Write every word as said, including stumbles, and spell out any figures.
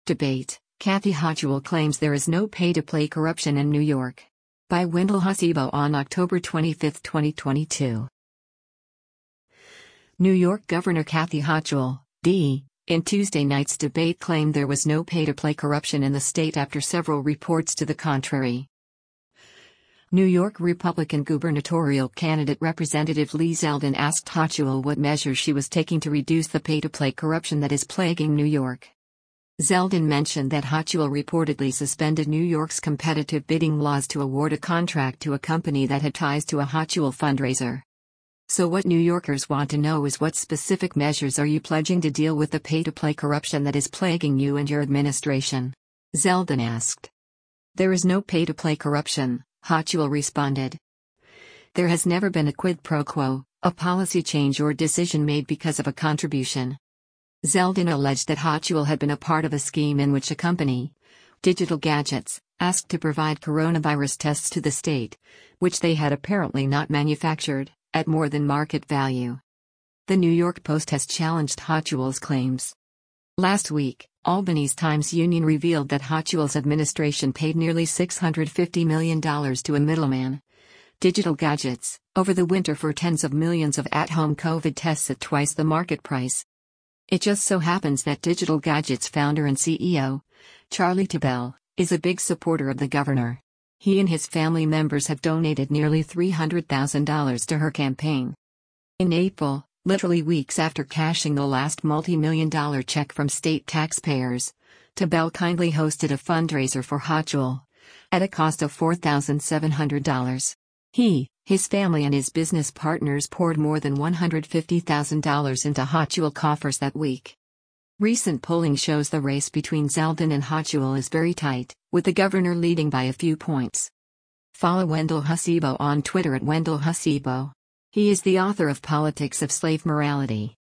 Debate: Kathy Hochul claims there is no pay-to-play corruption in New York. By Wendell Hasibo on October twenty-fifth, twenty twenty-two. New York Governor Kathy Hochul, D., in Tuesday night's debate claimed there was no pay-to-play corruption in the state after several reports to the contrary. New York Republican gubernatorial candidate Representative Lee Zeldin asked Hochul what measures she was taking to reduce the pay-to-play corruption that is plaguing New York. Zeldin mentioned that Hochul reportedly suspended New York's competitive bidding laws to award a contract to a company that had ties to a Hochul fundraiser. So what New Yorkers want to know is what specific measures are you pledging to deal with the pay-to-play corruption that is plaguing you and your administration? Zeldin asked. There is no pay-to-play corruption, Hochul responded. There has never been a quid pro quo, a policy change or decision made because of a contribution. Zeldin alleged that Hochul had been a part of a scheme in which a company, Digital Gadgets, asked to provide coronavirus tests to the state, which they had apparently not manufactured, at more than market value. The New York Post has challenged Hochul's claims. Last week, Albany's Times-Union revealed that Hochul's administration paid nearly six hundred fifty million dollars to a middleman, Digital Gadgets, over the winter for tens of millions of at-home COVID tests at twice the market price. It just so happens that Digital Gadgets founder and C E O, Charlie Tobel, is a big supporter of the governor. He and his family members have donated nearly three hundred thousand dollars to her campaign. In April, literally weeks after cashing the last multi-million dollar check from state taxpayers, Tobel kindly hosted a fundraiser for Hochul, at a cost of four thousand seven hundred dollars. He, his family and his business partners poured more than one hundred fifty thousand dollars into Hochul coffers that week. Recent polling shows the race between Zeldin and Hochul is very tight, with the governor leading by a few points. Follow Wendell Hasibo on Twitter at Wendell Hasibo. He is the author of Politics of Slave Morality.